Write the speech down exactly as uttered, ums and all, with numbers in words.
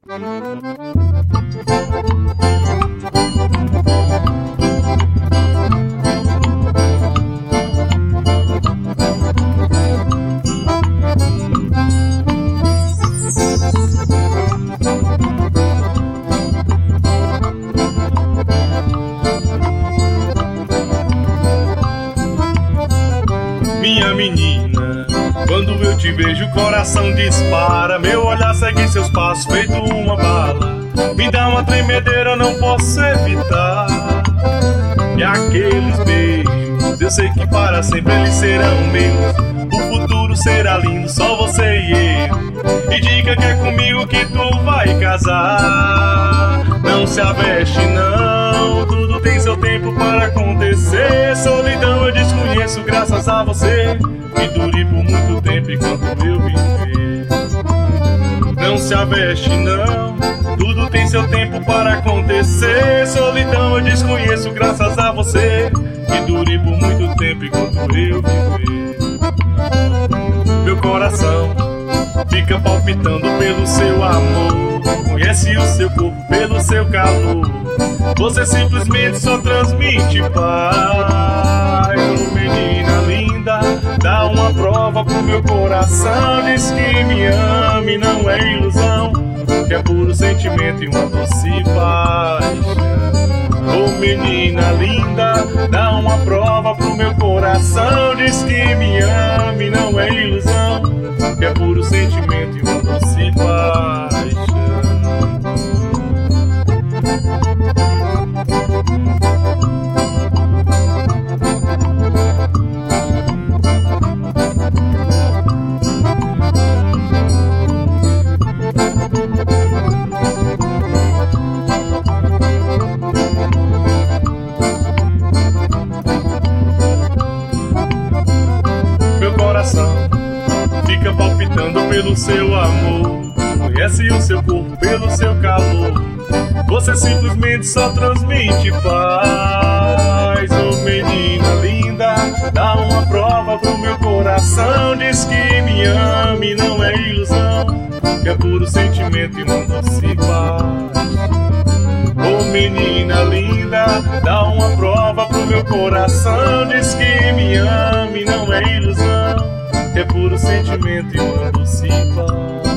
Minha menina, quando eu te vejo o coração dispara, meu olhar segue seus passos feito uma bala, me dá uma tremedeira, eu não posso evitar. E aqueles beijos, eu sei que para sempre eles serão meus, o futuro será lindo, só você e eu. E diga que é comigo que tu vai casar. Não se aveste não, tudo tem seu tempo para acontecer. Solidão eu desconheço graças a você, que dure por muito tempo enquanto eu viver. Não se aveste não, tudo tem seu tempo para acontecer. Solidão eu desconheço graças a você, que dure por muito tempo enquanto eu viver. Meu coração fica palpitando pelo seu amor, conhece o seu corpo pelo seu calor. Você simplesmente só transmite paz. Oh, menina linda, dá uma prova pro meu coração. Diz que me ama e não é ilusão, que é puro sentimento e uma doce paixão. Oh, menina linda, dá uma prova pro meu coração. Diz que me ama e não é ilusão, que é puro sentimento e uma doce paixão. Meu coração fica palpitando pelo seu amor, conhece o seu corpo pelo seu calor. Você simplesmente só transmite paz. Oh, menina linda, dá uma prova pro meu coração. Diz que me ama e não é ilusão, que é puro sentimento e uma doce paz. Oh, menina linda, dá uma prova pro meu coração. Diz que me ama e não é ilusão, que é puro sentimento e uma doce paz.